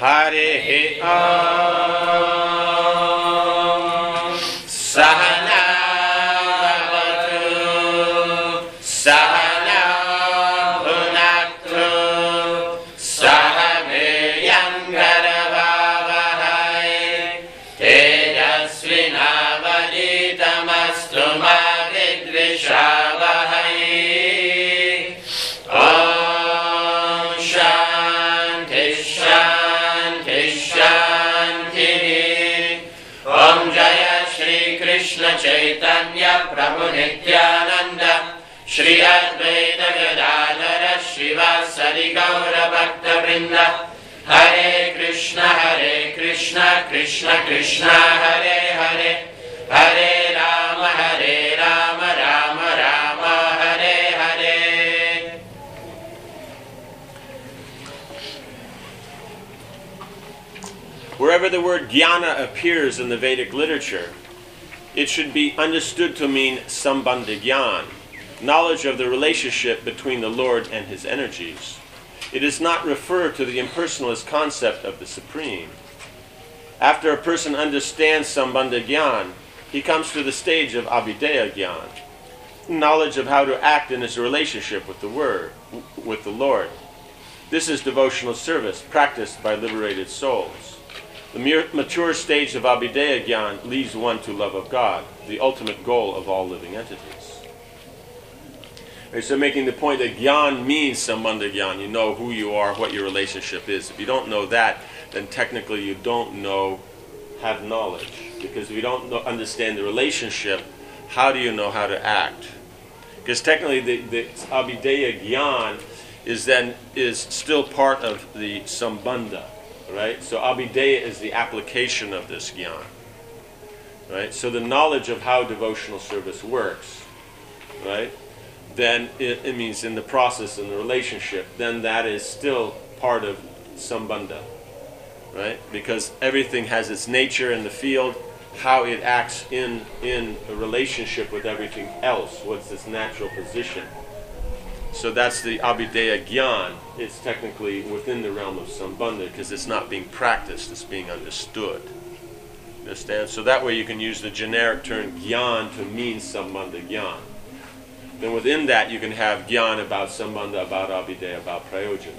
Harihi Om. Sahana Bhavatu, Sahana Bhunaktu, Saha Viryam Karavavahai, Tejasvinavaditamastu ma vidvishavahai. Om Shanti Shanti Shanti. Om Jaya Shri Krishna Chaitanya Prabhu Nityananda, Shri Advaita Gadadhara Shivasari Gaura Bhakta Vrinda. Hare Krishna Krishna Krishna Hare Hare, Hare Rama Rama Rama Hare Hare. Wherever the word jnana appears in the Vedic literature, it should be understood to mean sambandha jnana, knowledge of the relationship between the Lord and his energies. It does not refer to the impersonalist concept of the Supreme. After a person understands sambandha jnana, he comes to the stage of abhideya jnana, knowledge of how to act in his relationship with the Lord. This is devotional service practiced by liberated souls. The mature stage of abhideya jnana leads one to love of God, the ultimate goal of all living entities. Right, so making the point that jnana means sambandha jnana, you know who you are, what your relationship is. If you don't know that, then technically you don't have knowledge. Because if you don't understand the relationship, how do you know how to act? Because technically the abhideya jnana is still part of the sambandha. Right? So abhideya is the application of this jnana. Right? So the knowledge of how devotional service works, right? Then it means in the process, in the relationship, then that is still part of sambandha. Right? Because everything has its nature in the field, how it acts in a relationship with everything else, what's its natural position. So that's the abhideya jnana. It's technically within the realm of sambandha because it's not being practiced, it's being understood. You understand? So that way you can use the generic term jnana to mean sambandha jnana. Then within that you can have jnana about sambandha, about abhideya, about prayojana.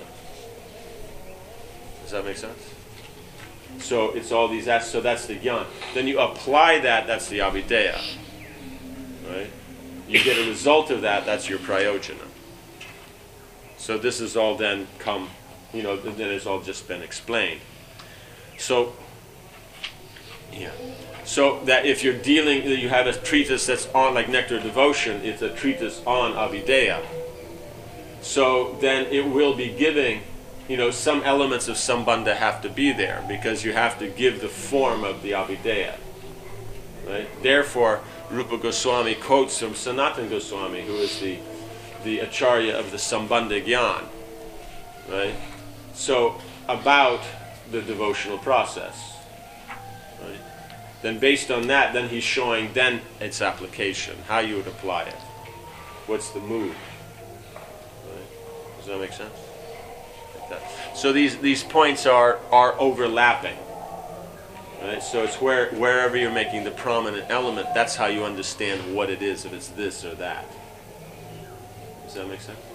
Does that make sense? So it's all these aspects, so that's the jnana. Then you apply that, that's the abhideya. Right? You get a result of that, that's your prayojana. So this is all then then it's all just been explained. So, yeah. So that if you're you have a treatise that's on, like Nectar of Devotion, it's a treatise on abhideya. So then it will be giving, some elements of sambandha have to be there because you have to give the form of the abhideya. Right? Therefore, Rupa Goswami quotes from Sanatana Goswami, who is the acharya of the sambandha jnana, right? So about the devotional process, right? Then based on that, then he's showing then its application, how you would apply it, what's the move, right? Does that make sense? Like that. So these points are overlapping, right? So it's wherever you're making the prominent element, that's how you understand what it is, if it's this or that. Does that make sense?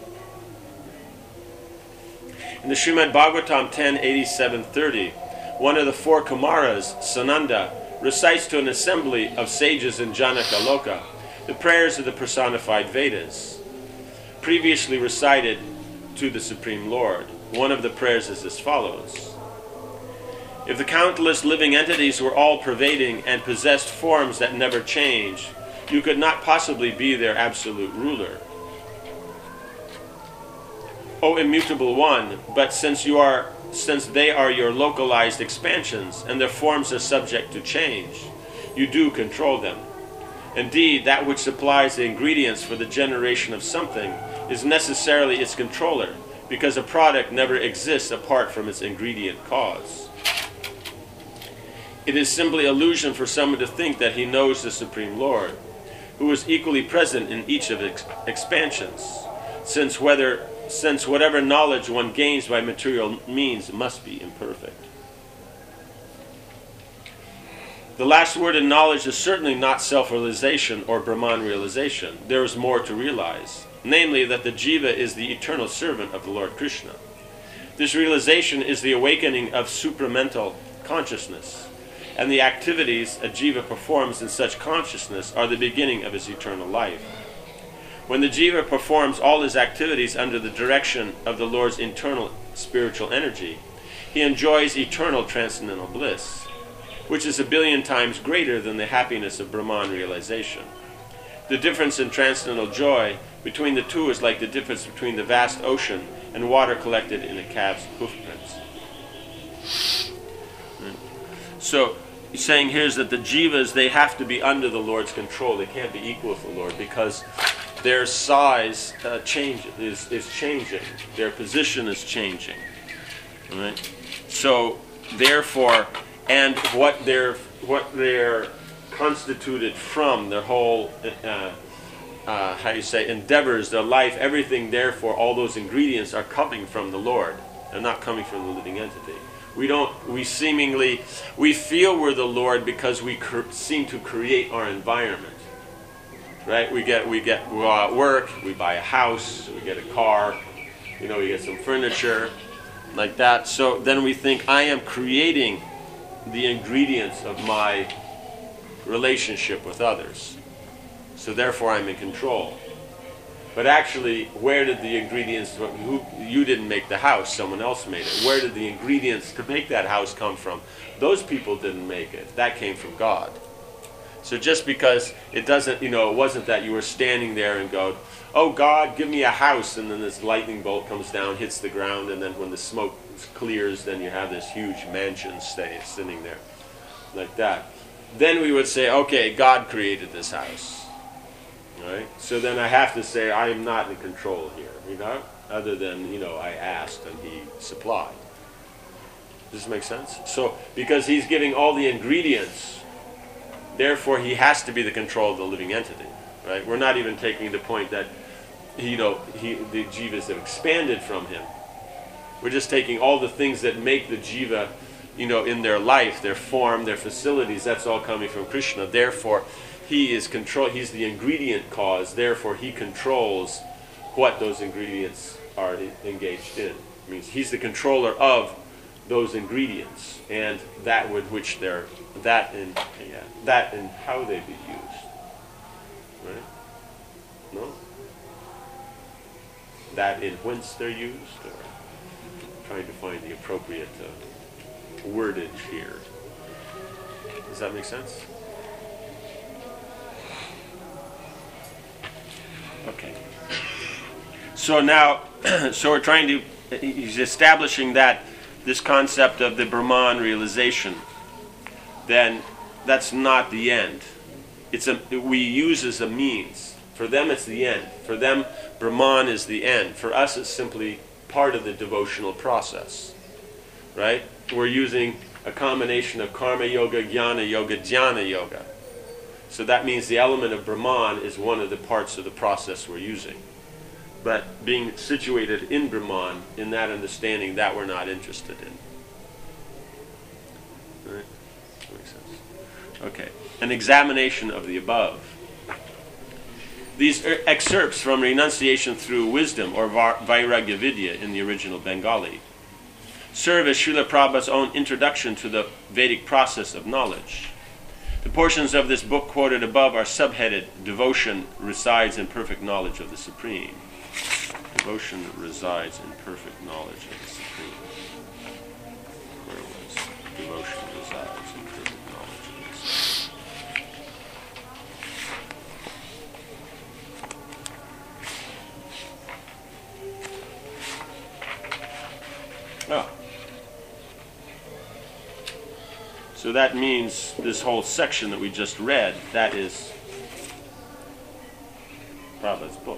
In the Srimad Bhagavatam 10:87-30, one of the four Kumaras, Sananda, recites to an assembly of sages in Janakaloka the prayers of the personified Vedas, previously recited to the Supreme Lord. One of the prayers is as follows: If the countless living entities were all pervading and possessed forms that never change, you could not possibly be their absolute ruler. O immutable one, but since they are your localized expansions and their forms are subject to change, you do control them. Indeed, that which supplies the ingredients for the generation of something is necessarily its controller, because a product never exists apart from its ingredient cause. It is simply illusion for someone to think that he knows the Supreme Lord, who is equally present in each of its expansions, since whatever knowledge one gains by material means must be imperfect. The last word in knowledge is certainly not self-realization or Brahman realization. There is more to realize, namely that the jiva is the eternal servant of the Lord Krishna. This realization is the awakening of supramental consciousness, and the activities a jiva performs in such consciousness are the beginning of his eternal life. When the jiva performs all his activities under the direction of the Lord's internal spiritual energy, he enjoys eternal transcendental bliss, which is 1,000,000,000 times greater than the happiness of Brahman realization. The difference in transcendental joy between the two is like the difference between the vast ocean and water collected in a calf's hoofprints. So, he's saying here is that the jivas, they have to be under the Lord's control. They can't be equal with the Lord because their size is changing. Their position is changing. Right? So, therefore, and what they're constituted from, their whole endeavors, their life, everything. Therefore, all those ingredients are coming from the Lord. They're not coming from the living entity. We feel we're the Lord because we seem to create our environment. Right? We go out work, we buy a house, we get a car, we get some furniture, like that. So then we think, I am creating the ingredients of my relationship with others. So therefore I'm in control. But actually, where did the ingredients, you didn't make the house, someone else made it. Where did the ingredients to make that house come from? Those people didn't make it. That came from God. So just because it doesn't, it wasn't that you were standing there and go, oh God, give me a house, and then this lightning bolt comes down, hits the ground, and then when the smoke clears, then you have this huge mansion sitting there, like that. Then we would say, okay, God created this house. Right? So then I have to say I am not in control here, other than, I asked and he supplied. Does this make sense? So, because he's giving all the ingredients, therefore he has to be the control of the living entity, right? We're not even taking the point that, the jivas have expanded from him. We're just taking all the things that make the jiva, in their life, their form, their facilities, that's all coming from Krishna. Therefore, he's the ingredient cause, therefore he controls what those ingredients are engaged in. It means he's the controller of those ingredients and that with which that and how they be used. Right? No? That in whence they're used, or trying to find the appropriate wordage here. Does that make sense? Okay. So now, we're trying to, he's establishing that this concept of the Brahman realization, then that's not the end. We use as a means. For them it's the end. For them, Brahman is the end. For us it's simply part of the devotional process. Right? We're using a combination of karma yoga, jnana yoga, dhyana yoga. So that means the element of Brahman is one of the parts of the process we're using. But being situated in Brahman, in that understanding, that we're not interested in. Right? That makes sense. Okay. An examination of the above. These excerpts from Renunciation Through Wisdom, or Vairagya Vidya in the original Bengali, serve as Srila Prabhupada's own introduction to the Vedic process of knowledge. The portions of this book quoted above are subheaded, Devotion Resides in Perfect Knowledge of the Supreme. Devotion resides in perfect knowledge of the Supreme. Where was devotion resides in perfect knowledge of the Supreme? Oh. So that means this whole section that we just read, that is Prabhupada's book,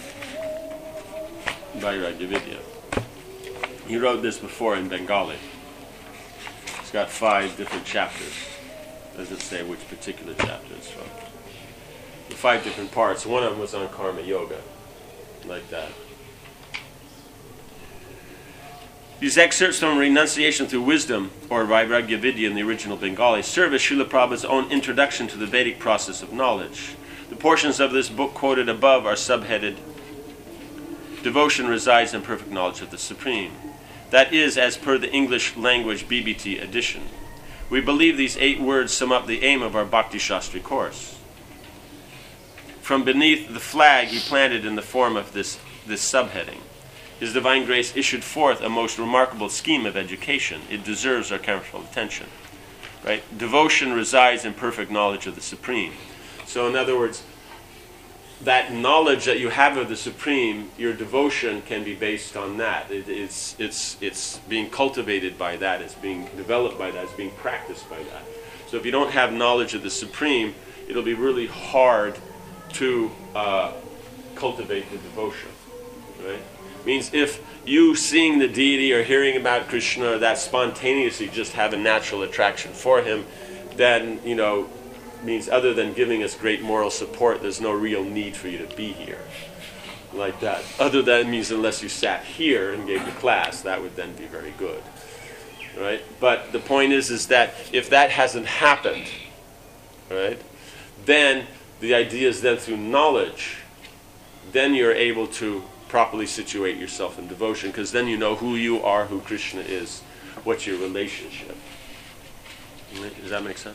Vairagya Vidya. He wrote this before in Bengali. It's got 5 different chapters. Doesn't say which particular chapter it's from. The 5 different parts. One of them was on karma yoga, like that. These excerpts from Renunciation Through Wisdom, or Vairagya Vidya in the original Bengali, serve as Srila Prabhupada's own introduction to the Vedic process of knowledge. The portions of this book quoted above are subheaded, Devotion resides in perfect knowledge of the Supreme. That is, as per the English language BBT edition. We believe these 8 words sum up the aim of our Bhakti Shastri course. From beneath the flag he planted in the form of this subheading, His Divine Grace issued forth a most remarkable scheme of education. It deserves our careful attention. Right? Devotion resides in perfect knowledge of the Supreme. So in other words, that knowledge that you have of the Supreme, your devotion can be based on that. It's being cultivated by that. It's being developed by that. It's being practiced by that. So if you don't have knowledge of the Supreme, it'll be really hard to cultivate the devotion. Right? Means if you seeing the deity or hearing about Krishna, that spontaneously just have a natural attraction for him, then, means other than giving us great moral support, there's no real need for you to be here. Like that. Other than means unless you sat here and gave the class, that would then be very good. Right? But the point is that if that hasn't happened, right, then the idea is then through knowledge, then you're able to properly situate yourself in devotion, because then you know who you are, who Krishna is, what's your relationship. Right? Does that make sense?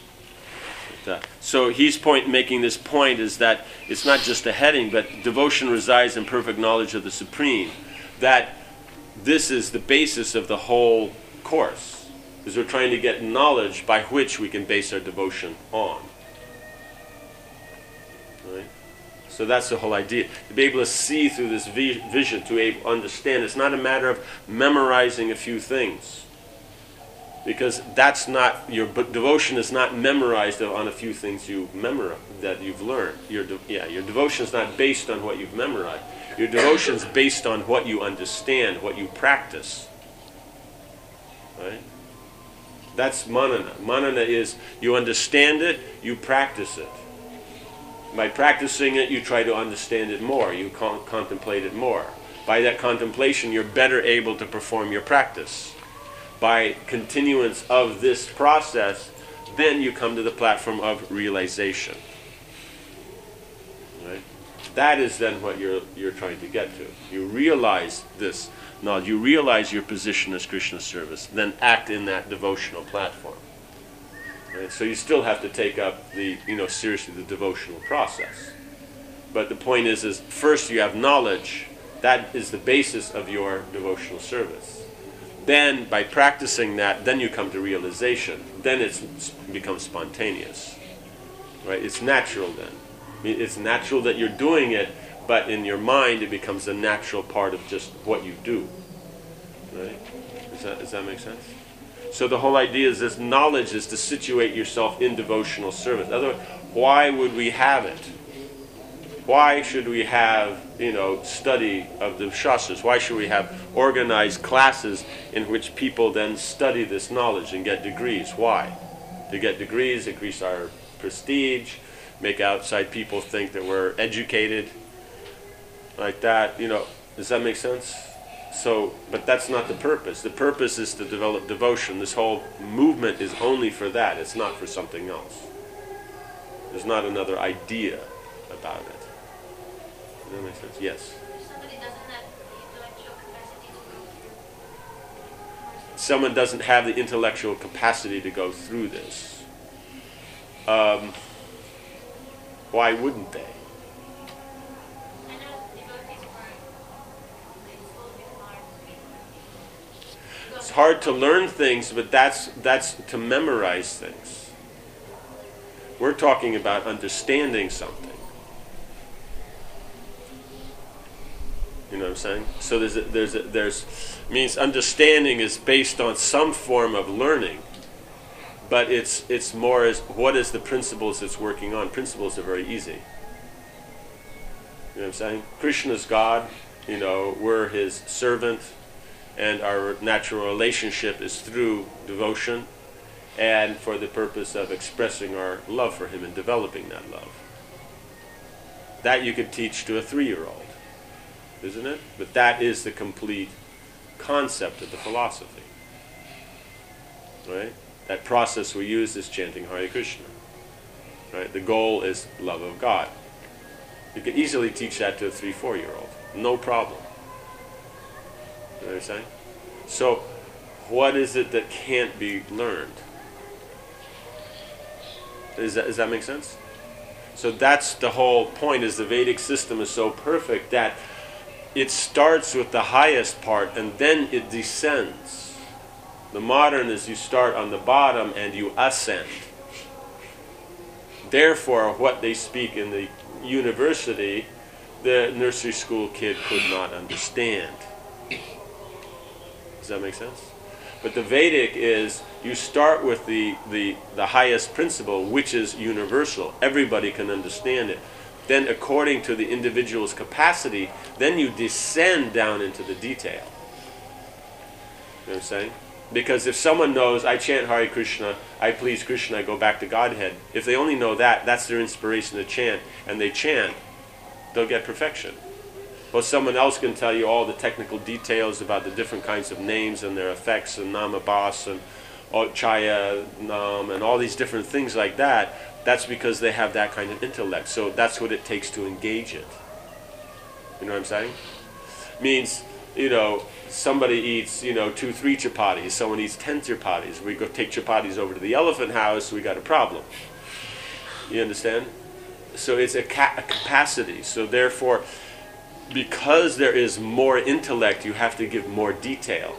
So he's making this point is that it's not just a heading, but devotion resides in perfect knowledge of the Supreme. That this is the basis of the whole course, is we're trying to get knowledge by which we can base our devotion on. Right? So that's the whole idea. To be able to see through this vision, to be able to understand. It's not a matter of memorizing a few things. Because that's not, your devotion is not memorized on a few things that you've learned. Your devotion is not based on what you've memorized. Your devotion is based on what you understand, what you practice. Right? That's manana. Manana is you understand it, you practice it. By practicing it, you try to understand it more. You contemplate it more. By that contemplation, you're better able to perform your practice. By continuance of this process, then you come to the platform of realization. Right? That is then what you're trying to get to. You realize this knowledge. You realize your position as Krishna's service. Then act in that devotional platform. Right? So you still have to take up seriously the devotional process. But the point is first you have knowledge. That is the basis of your devotional service. Then, by practicing that, then you come to realization. Then it becomes spontaneous. Right? It's natural then. It's natural that you're doing it, but in your mind it becomes a natural part of just what you do. Right? Does that make sense? So the whole idea is this knowledge is to situate yourself in devotional service. Otherwise, why would we have it? Why should we have, study of the Shastras? Why should we have organized classes in which people then study this knowledge and get degrees? Why? To get degrees, increase our prestige, make outside people think that we're educated, like that. Does that make sense? So, but that's not the purpose. The purpose is to develop devotion. This whole movement is only for that. It's not for something else. There's not another idea about it. Does that make sense? Yes. Someone doesn't have the intellectual capacity to go through this. Why wouldn't they? It's hard to learn things, but that's to memorize things. We're talking about understanding something. You know what I'm saying? So there's means understanding is based on some form of learning, but it's more as what is the principles it's working on. Principles are very easy. You know what I'm saying? Krishna's God. We're His servant, and our natural relationship is through devotion, and for the purpose of expressing our love for Him and developing that love. That you could teach to a 3-year-old. Isn't it? But that is the complete concept of the philosophy. Right? That process we use is chanting Hare Krishna. Right? The goal is love of God. You can easily teach that to a 3-4-year-old. No problem. You know what I'm saying? So, what is it that can't be learned? Does that make sense? So that's the whole point, is the Vedic system is so perfect that it starts with the highest part and then it descends. The modern is you start on the bottom and you ascend. Therefore, what they speak in the university, the nursery school kid could not understand. Does that make sense? But the Vedic is, you start with the highest principle, which is universal. Everybody can understand it. Then according to the individual's capacity, then you descend down into the detail. You know what I'm saying? Because if someone knows, I chant Hare Krishna, I please Krishna, I go back to Godhead, if they only know that, that's their inspiration to chant, and they chant, they'll get perfection. Well, someone else can tell you all the technical details about the different kinds of names and their effects, and Namabas and Chaya Nam and all these different things like that. That's because they have that kind of intellect. So that's what it takes to engage it. You know what I'm saying? Means, somebody eats, 2-3 chapatis. Someone eats 10 chapatis. We go take chapatis over to the elephant house, we got a problem. You understand? So it's a capacity. So therefore, because there is more intellect, you have to give more detail.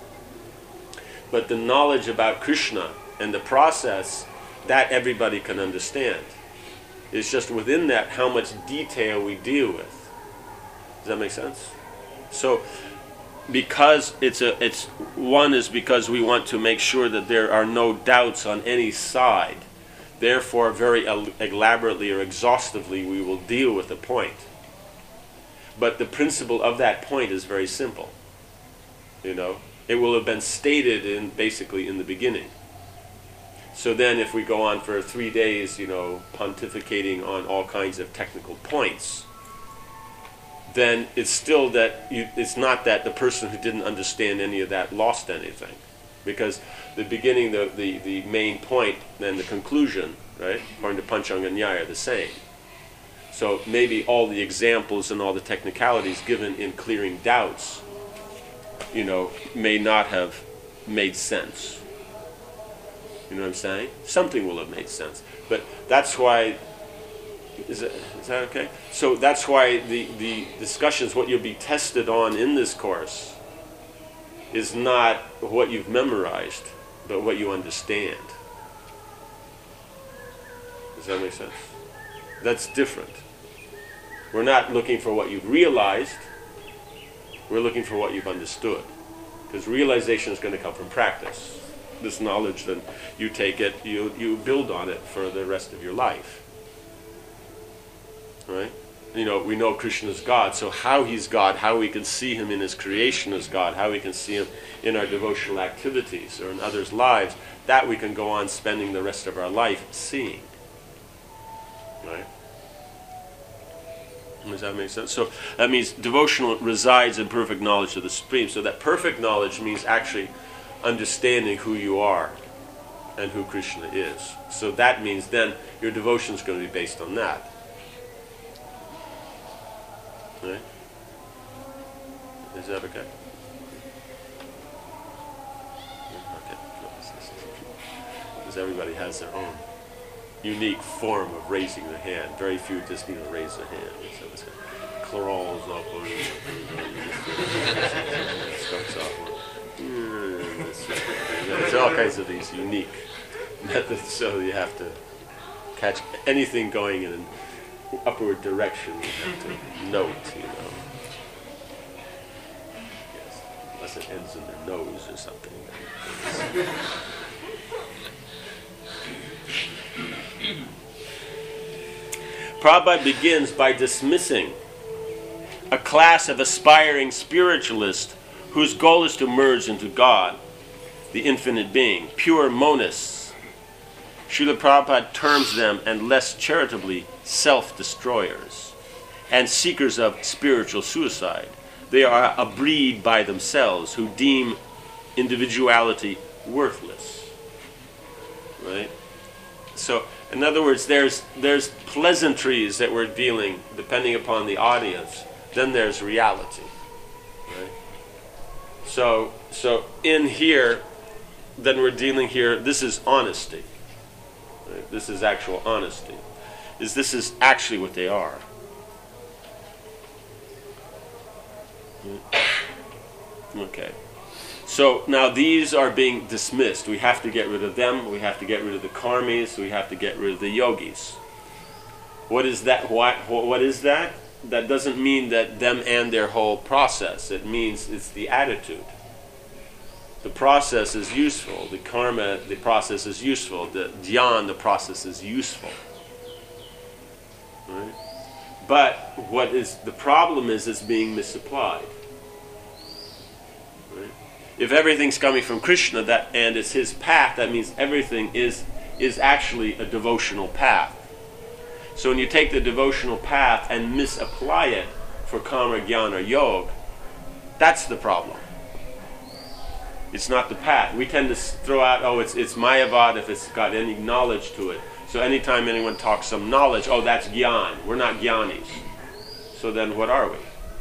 But the knowledge about Krishna and the process, that everybody can understand. It's just within that how much detail we deal with. Does that make sense? So, because one is because we want to make sure that there are no doubts on any side. Therefore, very elaborately or exhaustively, we will deal with the point. But the principle of that point is very simple. It will have been stated basically in the beginning. So then if we go on for 3 days, pontificating on all kinds of technical points, then it's still that it's not that the person who didn't understand any of that lost anything. Because the beginning, the main point, and the conclusion, right, according to Panchanga Nyaya, are the same. So maybe all the examples and all the technicalities given in clearing doubts, may not have made sense. You know what I'm saying? Something will have made sense. But that's why, is that okay? So that's why the discussions, what you'll be tested on in this course, is not what you've memorized, but what you understand. Does that make sense? That's different. We're not looking for what you've realized, we're looking for what you've understood. Because realization is going to come from practice. This knowledge, then you take it, you build on it for the rest of your life. Right? We know Krishna is God, so how he's God, how we can see him in his creation as God, how we can see him in our devotional activities or in others' lives, that we can go on spending the rest of our life seeing. Right? Does that make sense? So that means devotional resides in perfect knowledge of the Supreme. So that perfect knowledge means actually understanding who you are and who Krishna is. So that means then your devotion is going to be based on that. Right? Is that okay? Okay. Because everybody has their own unique form of raising the hand. Very few just need to raise the hand. So it's crawls up or starts off. There's all kinds of these unique methods, so you have to catch anything going in an upward direction. You have to note, Yes, unless it ends in their nose or something. Prabhupada begins by dismissing a class of aspiring spiritualists whose goal is to merge into God, the infinite being, pure monists. Srila Prabhupada terms them, and less charitably, self-destroyers and seekers of spiritual suicide. They are a breed by themselves who deem individuality worthless. Right? So, in other words, there's pleasantries that we're dealing, depending upon the audience. Then there's reality. Right? So in here, then we're dealing here, this is honesty. Right? This is actual honesty. This is actually what they are. Okay. So now these are being dismissed. We have to get rid of them. We have to get rid of the karmis. We have to get rid of the yogis. What is that? What is that? That doesn't mean that them and their whole process. It means it's the attitude. The process is useful. The karma, the process is useful. The dhyan, the process is useful. Right? But what is the problem is it's being misapplied. Right? If everything's coming from Krishna and it's his path, that means everything is actually a devotional path. So when you take the devotional path and misapply it for karma, jnana, or yoga, that's the problem. It's not the path. We tend to throw out, it's Mayavad if it's got any knowledge to it. So anytime anyone talks some knowledge, that's jnana. We're not jnanis. So then what are we?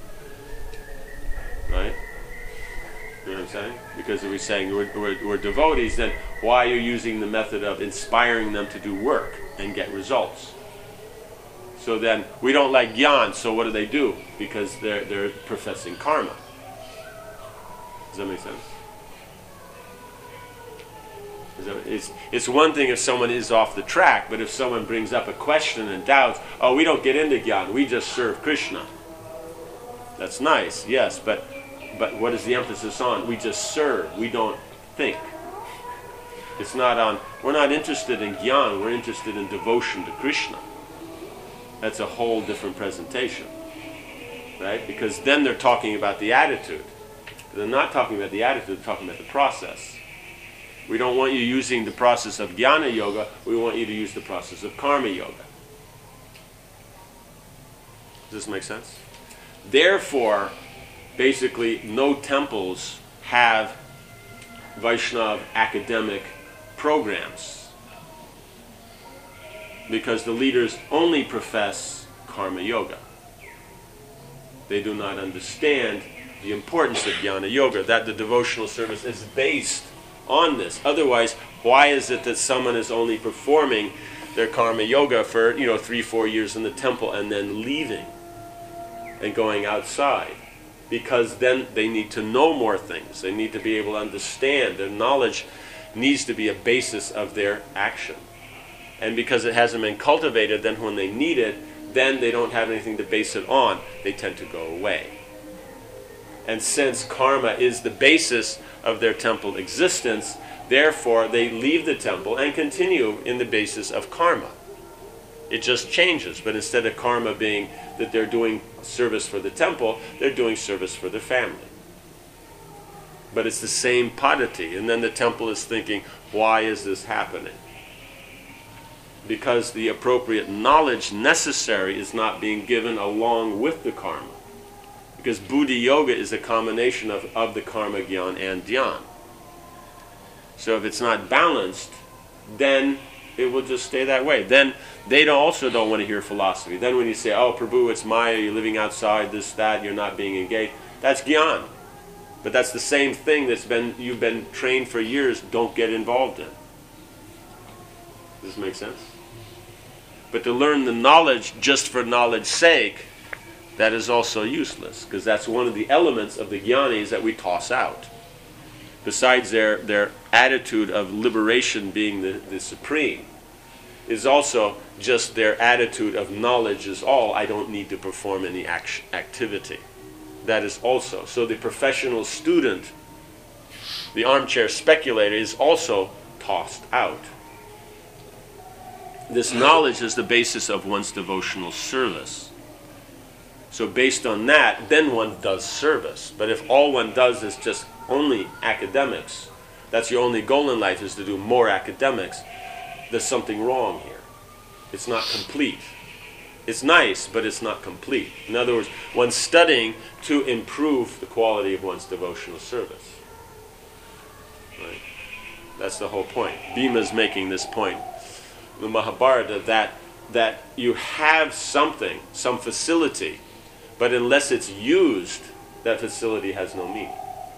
Right? You know what I'm saying? Because if we're saying we're devotees, then why are you using the method of inspiring them to do work and get results? So then we don't like jnana, so what do? Because they're professing karma. Does that make sense? It's one thing if someone is off the track, but if someone brings up a question and doubts, we don't get into jnana, we just serve Krishna. That's nice, yes, but what is the emphasis on? We just serve, we don't think. It's not on, we're not interested in jnana, we're interested in devotion to Krishna. That's a whole different presentation, right? Because then they're talking about the attitude. They're not talking about the attitude, they're talking about the process. We don't want you using the process of jnana yoga, we want you to use the process of karma yoga. Does this make sense? Therefore, basically, no temples have Vaishnava academic programs, because the leaders only profess karma yoga. They do not understand the importance of jnana yoga, that the devotional service is based on this. Otherwise, why is it that someone is only performing their karma yoga for 3-4 years in the temple and then leaving and going outside? Because then they need to know more things. They need to be able to understand. Their knowledge needs to be a basis of their action. And because it hasn't been cultivated, then when they need it, then they don't have anything to base it on. They tend to go away. And since karma is the basis of their temple existence, therefore they leave the temple and continue in the basis of karma. It just changes, but instead of karma being that they're doing service for the temple, they're doing service for their family. But it's the same padati, and then the temple is thinking, why is this happening? Because the appropriate knowledge necessary is not being given along with the karma. Because Buddhi Yoga is a combination of the karma, jnana, and dhyan. So if it's not balanced, then it will just stay that way. Then they also don't want to hear philosophy. Then when you say, Prabhu, it's Maya, you're living outside, this, that, you're not being engaged, that's jnana. But that's the same thing you've been trained for years, don't get involved in. Does this make sense? But to learn the knowledge just for knowledge's sake, that is also useless, because that's one of the elements of the jnanis that we toss out. Besides their attitude of liberation being the supreme, is also just their attitude of knowledge is all, I don't need to perform any activity. That is also. So the professional student, the armchair speculator, is also tossed out. This knowledge is the basis of one's devotional service. So based on that, then one does service. But if all one does is just only academics, that's your only goal in life, is to do more academics, there's something wrong here. It's not complete. It's nice, but it's not complete. In other words, one's studying to improve the quality of one's devotional service. Right? That's the whole point. Bhima's making this point. The Mahabharata, that you have something, some facility, but unless it's used, that facility has no meaning.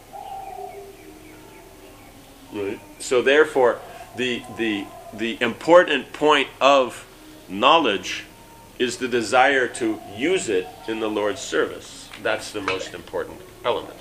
Right? So therefore, the important point of knowledge is the desire to use it in the Lord's service. That's the most important element.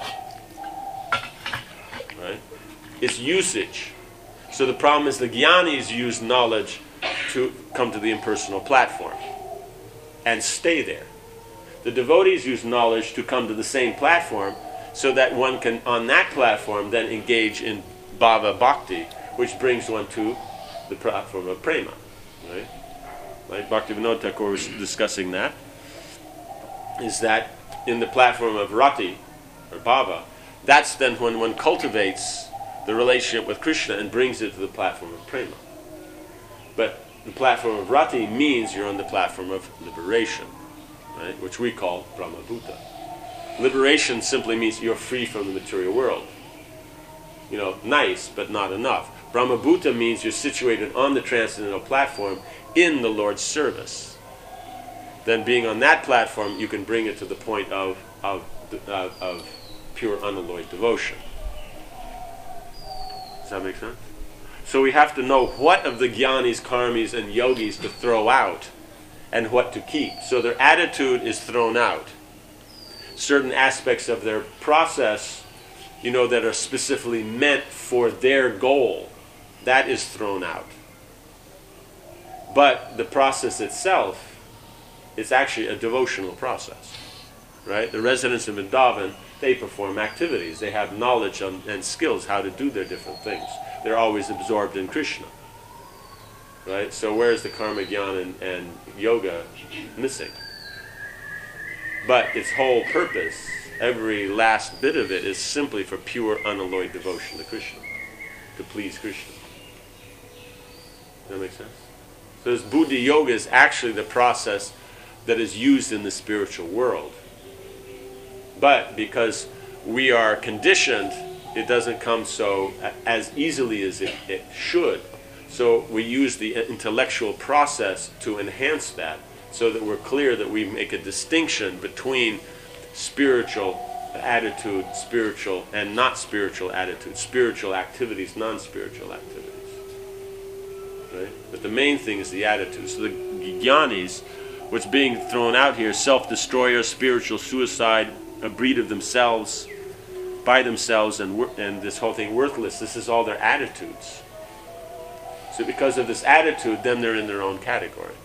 Right? It's usage. So the problem is the jnanis use knowledge to come to the impersonal platform and stay there. The devotees use knowledge to come to the same platform so that one can, on that platform, then engage in bhava bhakti, which brings one to the platform of prema. Right? Like Bhaktivinoda Thakur was discussing that, is that in the platform of rati, or bhava, that's then when one cultivates the relationship with Krishna and brings it to the platform of prema. But the platform of rati means you're on the platform of liberation, right? Which we call Brahmabhuta. Liberation simply means you're free from the material world. You know, nice, but not enough. Brahmabhuta means you're situated on the transcendental platform in the Lord's service. Then being on that platform, you can bring it to the point of pure unalloyed devotion. Does that make sense? So we have to know what of the jnanis, karmis, and yogis to throw out and what to keep. So their attitude is thrown out. Certain aspects of their process, you know, that are specifically meant for their goal, that is thrown out. But the process itself is actually a devotional process. Right? The residents of Vrindavan, they perform activities. They have knowledge and skills how to do their different things. They're always absorbed in Krishna. Right? So where is the karma, jnana, and yoga missing? But its whole purpose, every last bit of it, is simply for pure unalloyed devotion to Krishna, to please Krishna. Does that make sense? So this buddhi yoga is actually the process that is used in the spiritual world. But because we are conditioned, it doesn't come so as easily as it should. So we use the intellectual process to enhance that, so that we're clear that we make a distinction between spiritual attitude, spiritual and not spiritual attitude, spiritual activities, non-spiritual activities. Right? But the main thing is the attitude. So the jnanis, what's being thrown out here, self-destroyer, spiritual suicide, a breed of themselves, by themselves, and this whole thing worthless. This is all their attitudes. So because of this attitude, then they're in their own category.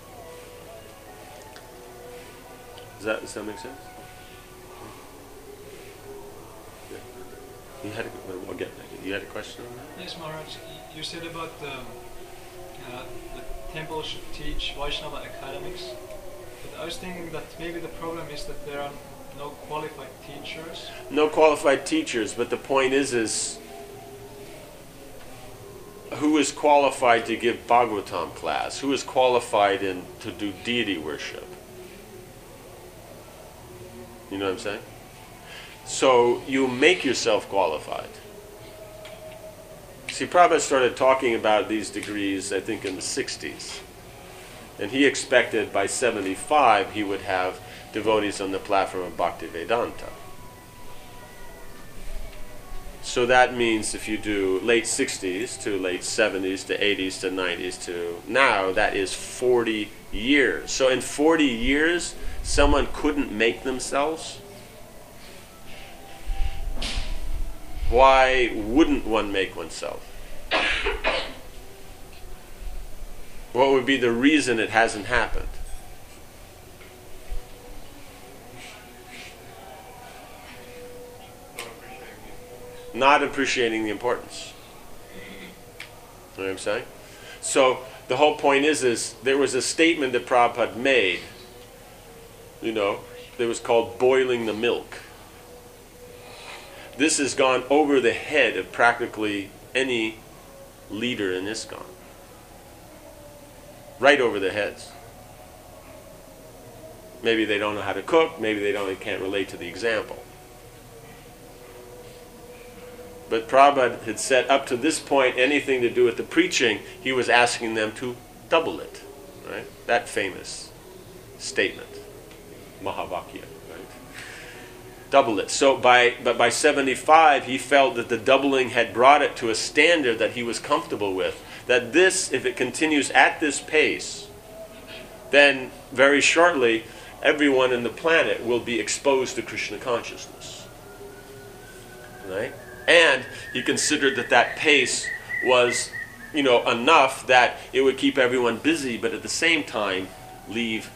Does that make sense? Yeah. You had a question on that? Yes, Maharaj. You said about the temple should teach Vaishnava academics, but I was thinking that maybe the problem is that there are no qualified teachers. No qualified teachers, but the point is who is qualified to give Bhagavatam class? Who is qualified to do deity worship? You know what I'm saying? So you make yourself qualified. See, Prabhupada started talking about these degrees, I think, in the 60s. And he expected by 75 he would have devotees on the platform of Bhaktivedanta. So that means if you do late 60s to late 70s to 80s to 90s to now, that is 40 years. So in 40 years, someone couldn't make themselves? Why wouldn't one make oneself? What would be the reason it hasn't happened? Not appreciating the importance. You know what I'm saying? So the whole point is there was a statement that Prabhupada made, that was called boiling the milk. This has gone over the head of practically any leader in ISKCON. Right over their heads. Maybe they don't know how to cook. Maybe they can't relate to the example. But Prabhupada had said up to this point, anything to do with the preaching, he was asking them to double it. Right? That famous statement, Mahavakya. Right? Double it. So by 75, he felt that the doubling had brought it to a standard that he was comfortable with. That this, if it continues at this pace, then very shortly, everyone in the planet will be exposed to Krishna consciousness. Right? And he considered that pace was, enough that it would keep everyone busy, but at the same time leave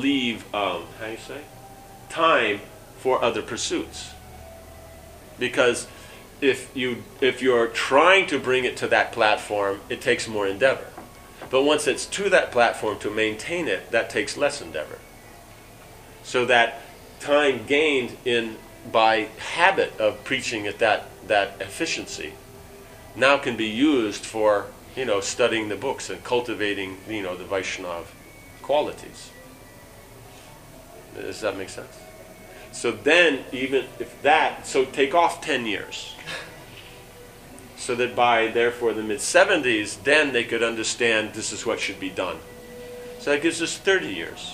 time for other pursuits. Because if you're trying to bring it to that platform, it takes more endeavor. But once it's to that platform to maintain it, that takes less endeavor. So that time gained by habit of preaching at that efficiency now can be used for studying the books and cultivating the Vaishnava qualities. Does that make sense? So then, even if so take off 10 years. So that by, therefore, the mid-70s, then they could understand this is what should be done. So that gives us 30 years.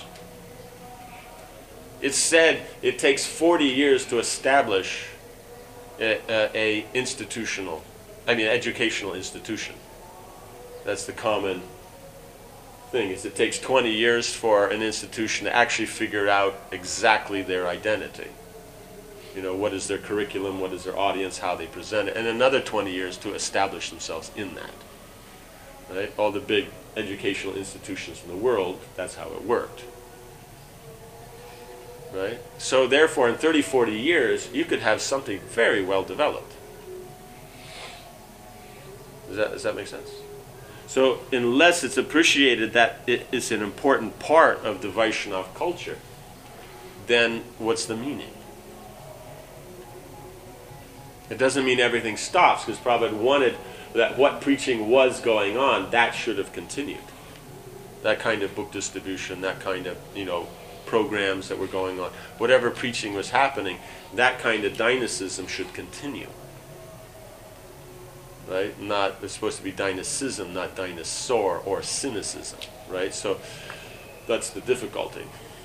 It's said it takes 40 years to establish a educational institution. That's the common thing, is it takes 20 years for an institution to actually figure out exactly their identity. What is their curriculum, what is their audience, how they present it, and another 20 years to establish themselves in that. Right? All the big educational institutions in the world, that's how it worked. Right? So therefore, in 30, 40 years, you could have something very well developed. Does that make sense? So unless it's appreciated that it is an important part of the Vaishnava culture, then what's the meaning? It doesn't mean everything stops, because Prabhupada wanted that what preaching was going on, that should have continued. That kind of book distribution, that kind of, programs that were going on. Whatever preaching was happening, that kind of dynasticism should continue. Right? It's supposed to be dynasticism, not dinosaur or cynicism. Right? So that's the difficulty.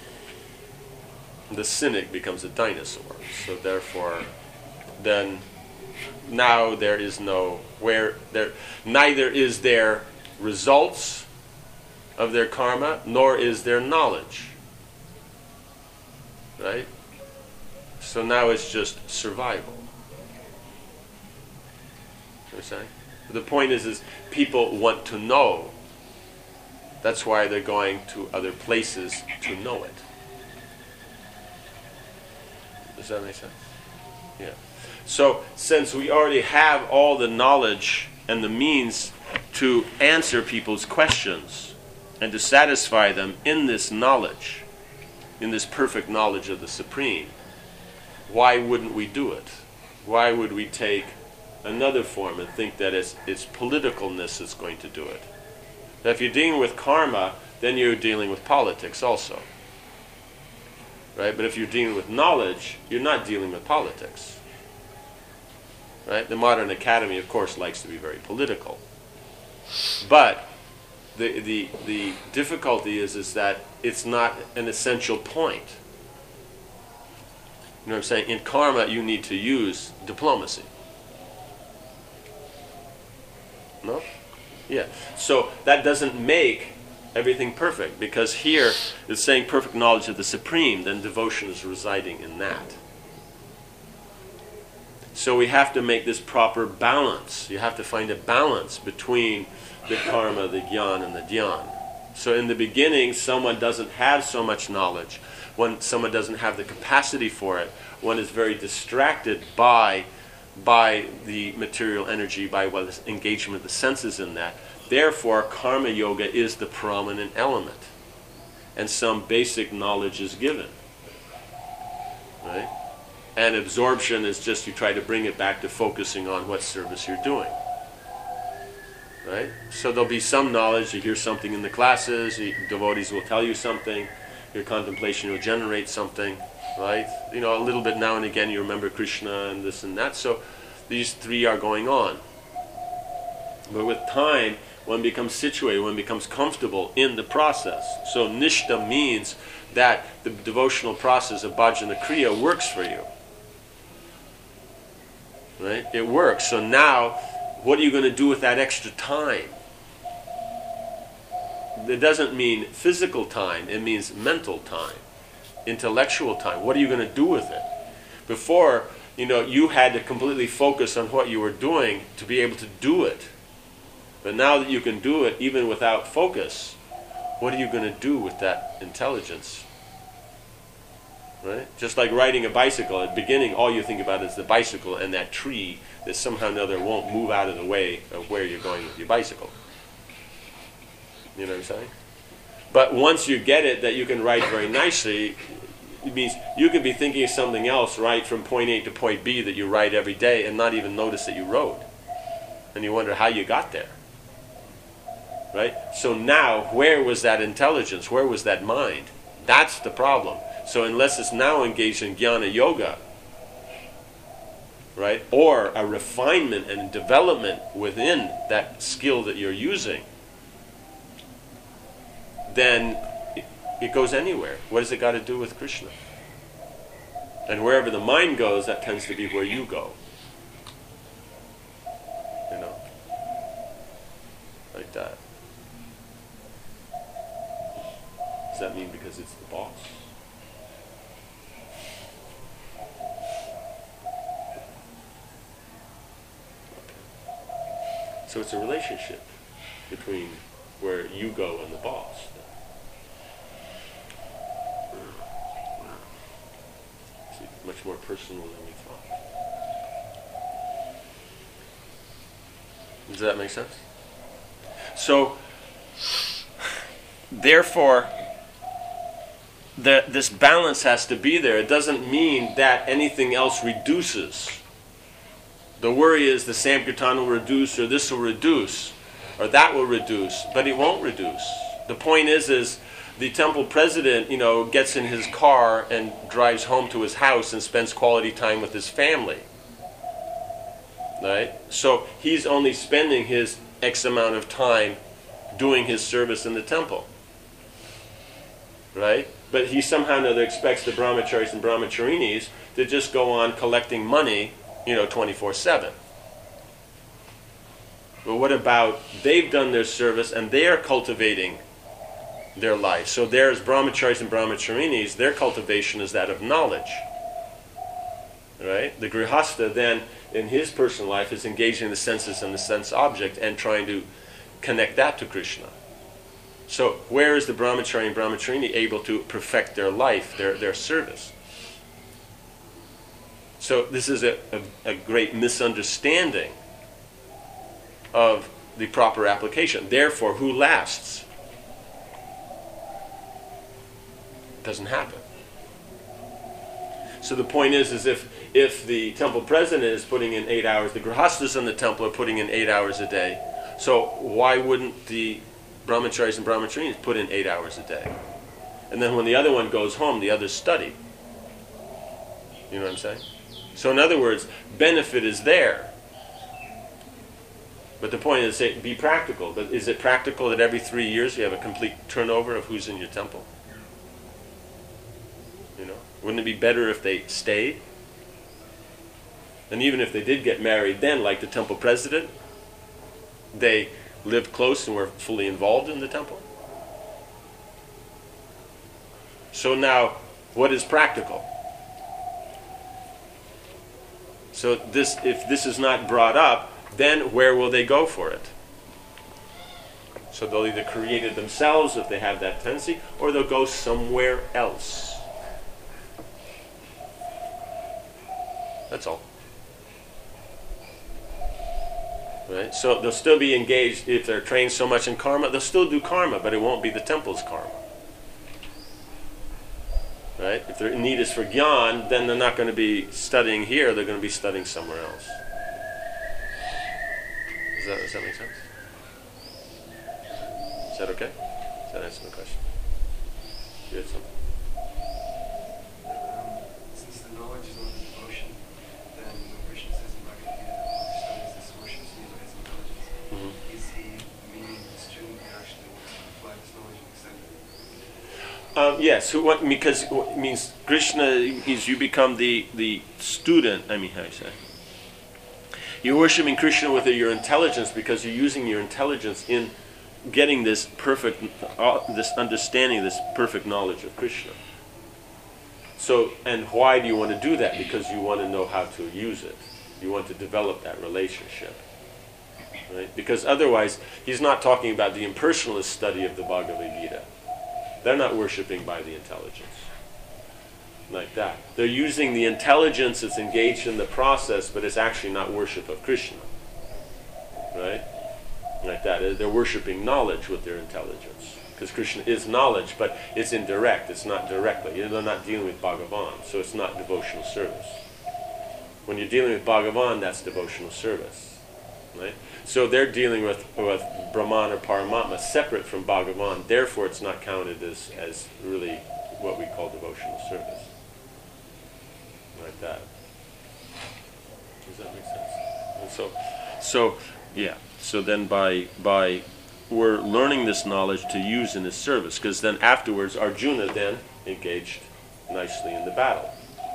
The cynic becomes a dinosaur. So therefore, then now there is neither is there results of their karma, nor is there knowledge. Right? So now it's just survival. You know what I'm saying? The point is people want to know. That's why they're going to other places to know it. Does that make sense? Yeah. So, since we already have all the knowledge and the means to answer people's questions and to satisfy them in this knowledge, in this perfect knowledge of the Supreme, why wouldn't we do it? Why would we take another form and think that it's politicalness that's going to do it? Now, if you're dealing with karma, then you're dealing with politics also. Right? But if you're dealing with knowledge, you're not dealing with politics. Right? The modern academy, of course, likes to be very political. But the difficulty is that it's not an essential point. You know what I'm saying? In karma, you need to use diplomacy. No? Yeah. So that doesn't make everything perfect, because here it's saying perfect knowledge of the Supreme, then devotion is residing in that. So we have to make this proper balance. You have to find a balance between the karma, the jnana, and the dhyan. So in the beginning, someone doesn't have so much knowledge. When someone doesn't have the capacity for it, one is very distracted by the material energy, by what engagement of the senses in that. Therefore, karma yoga is the prominent element. And some basic knowledge is given. Right? And absorption is just you try to bring it back to focusing on what service you're doing. Right? So there'll be some knowledge, you hear something in the classes, devotees will tell you something, your contemplation will generate something, right? You know, a little bit now and again you remember Krishna and this and that. So these three are going on. But with time, one becomes situated, one becomes comfortable in the process. So nishta means that the devotional process of bhajana kriya works for you. Right? It works. So now, what are you going to do with that extra time? It doesn't mean physical time, it means mental time, intellectual time. What are you going to do with it? Before, you had to completely focus on what you were doing to be able to do it. But now that you can do it even without focus, what are you going to do with that intelligence? Right? Just like riding a bicycle, at the beginning all you think about is the bicycle and that tree that somehow or another won't move out of the way of where you're going with your bicycle. You know what I'm saying? But once you get it that you can ride very nicely, it means you could be thinking of something else right from point A to point B that you ride every day and not even notice that you rode. And you wonder how you got there. Right? So now, where was that intelligence? Where was that mind? That's the problem. So unless it's now engaged in jnana yoga, right, or a refinement and development within that skill that you're using, then it goes anywhere. What has it got to do with Krishna? And wherever the mind goes, that tends to be where you go. Like that. Does that mean because it's the boss? So it's a relationship between where you go and the boss. It's much more personal than we thought. Does that make sense? So, therefore, this balance has to be there. It doesn't mean that anything else reduces. The worry is the Sankirtan will reduce, or this will reduce, or that will reduce, but it won't reduce. The point is the temple president, gets in his car and drives home to his house and spends quality time with his family. Right? So he's only spending his X amount of time doing his service in the temple. Right? But he somehow or another expects the brahmacharis and brahmacharinis to just go on collecting money 24/7. But what about they've done their service and they are cultivating their life? So there's brahmacharis and brahmacharinis, their cultivation is that of knowledge. Right? The grihastha then, in his personal life, is engaging the senses and the sense object and trying to connect that to Krishna. So where is the brahmachari and brahmacharini able to perfect their life, their service? So this is a great misunderstanding of the proper application. Therefore, who lasts? It doesn't happen. So the point is if the temple president is putting in 8 hours, the grihasthas in the temple are putting in 8 hours a day. So why wouldn't the brahmacharis and brahmacharinis put in 8 hours a day? And then when the other one goes home, the others study. You know what I'm saying? So in other words, benefit is there. But the point is, be practical. But is it practical that every 3 years you have a complete turnover of who's in your temple? Wouldn't it be better if they stayed? And even if they did get married then, like the temple president, they lived close and were fully involved in the temple? So now, what is practical? So if this is not brought up, then where will they go for it? So they'll either create it themselves if they have that tendency, or they'll go somewhere else. That's all. Right? So they'll still be engaged. If they're trained so much in karma, they'll still do karma, but it won't be the temple's karma. Right? If their need is for jnana, then they're not going to be studying here, they're going to be studying somewhere else. Does that make sense? Is that okay? Does that answer the question? You had something? Yes, because it means Krishna means you become the student. I mean, how do you say? You're worshiping Krishna with your intelligence because you're using your intelligence in getting this perfect, this understanding, this perfect knowledge of Krishna. So, and why do you want to do that? Because you want to know how to use it. You want to develop that relationship. Right? Because otherwise, he's not talking about the impersonalist study of the Bhagavad Gita. They're not worshipping by the intelligence. Like that. They're using the intelligence that's engaged in the process, but it's actually not worship of Krishna. Right? Like that. They're worshipping knowledge with their intelligence. Because Krishna is knowledge, but it's indirect. It's not directly. They're not dealing with Bhagavan, so it's not devotional service. When you're dealing with Bhagavan, that's devotional service. Right? So they're dealing with Brahman or Paramatma separate from Bhagavan. Therefore, it's not counted as really what we call devotional service. Like that. Does that make sense? And so then by we're learning this knowledge to use in his service, because then afterwards Arjuna then engaged nicely in the battle.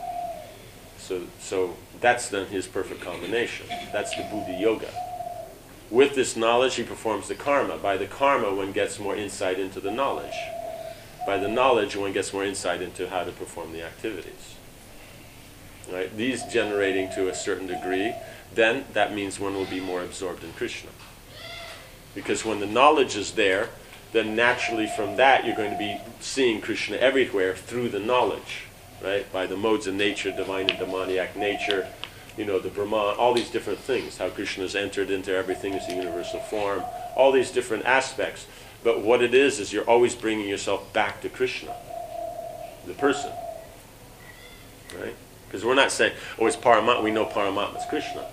So that's then his perfect combination. That's the Buddha Yoga. With this knowledge, he performs the karma. By the karma, one gets more insight into the knowledge. By the knowledge, one gets more insight into how to perform the activities. Right? These generating to a certain degree, then that means one will be more absorbed in Krishna. Because when the knowledge is there, then naturally from that you're going to be seeing Krishna everywhere through the knowledge. Right? By the modes of nature, divine and demoniac nature, the Brahman, all these different things, how Krishna has entered into everything as a universal form, all these different aspects. But what it is you're always bringing yourself back to Krishna, the person. Right? Because we're not saying, it's Paramatma, we know Paramatma is Krishna.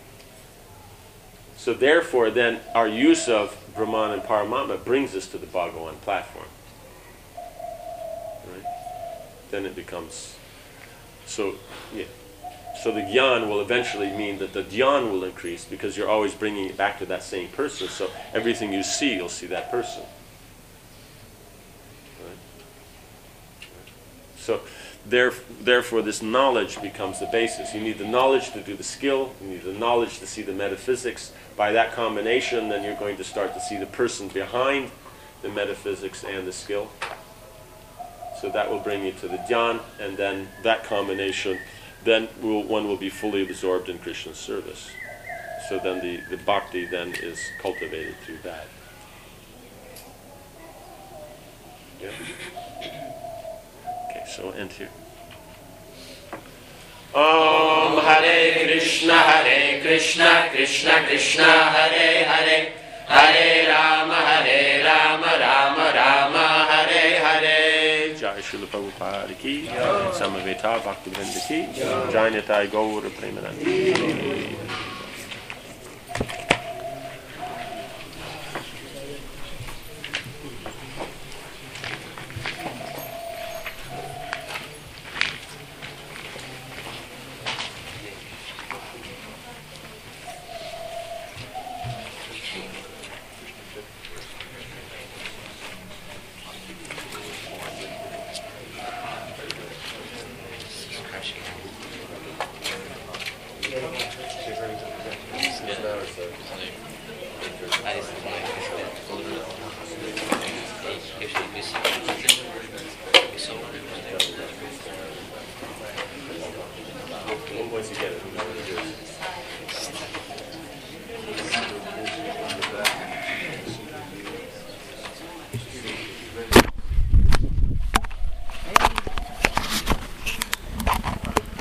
So therefore, then, our use of Brahman and Paramatma brings us to the Bhagavan platform. Right? Then it becomes... So the Gyan will eventually mean that the Dhyan will increase because you're always bringing it back to that same person. So everything you see, you'll see that person. Right? So therefore this knowledge becomes the basis. You need the knowledge to do the skill. You need the knowledge to see the metaphysics. By that combination, then you're going to start to see the person behind the metaphysics and the skill. So that will bring you to the Dhyan, and then that combination, then one will be fully absorbed in Krishna's service. So then the bhakti then is cultivated through that. Yeah? Okay, so we'll end here. Om Hare Krishna, Krishna Krishna, Hare Hare, Hare Rama, Rama Rama, Hare Hare. Jai Srila Prabhupada ki, Samaveta Bhaktivinoda ki, Jai Nitai Gaur Premanandi. Once you get it,